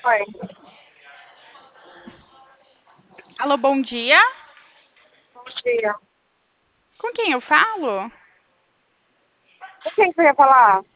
Oi, Alô, bom dia. bom dia. Com quem eu falo? Com quem você ia falar?